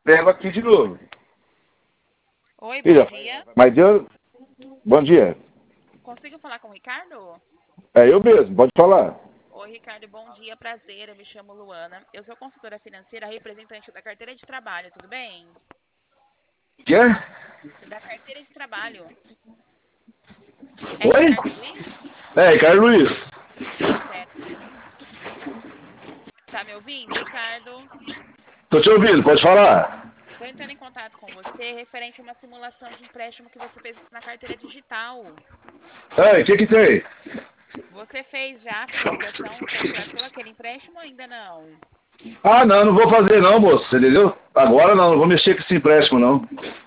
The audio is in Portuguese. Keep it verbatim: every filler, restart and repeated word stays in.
Pego aqui de novo. Oi, bom Filha, dia. mas Deus... Bom dia. Consigo falar com o Ricardo? É eu mesmo, pode falar. Oi, Ricardo, bom dia, prazer. Eu me chamo Luana. Eu sou consultora financeira, representante da carteira de trabalho, tudo bem? Quê? Da carteira de trabalho. É Oi? Ricardo Luiz? É, Ricardo Luiz. Certo. Tá me ouvindo, Ricardo? Tô te ouvindo, pode falar. Estou entrando em contato com você referente a uma simulação de empréstimo que você fez na carteira digital. Ei, o que que tem? Você fez já a finalização, você startou aquele empréstimo ou ainda não? Ah, não, não vou fazer não, moço, entendeu? Agora não, não vou mexer com esse empréstimo, não.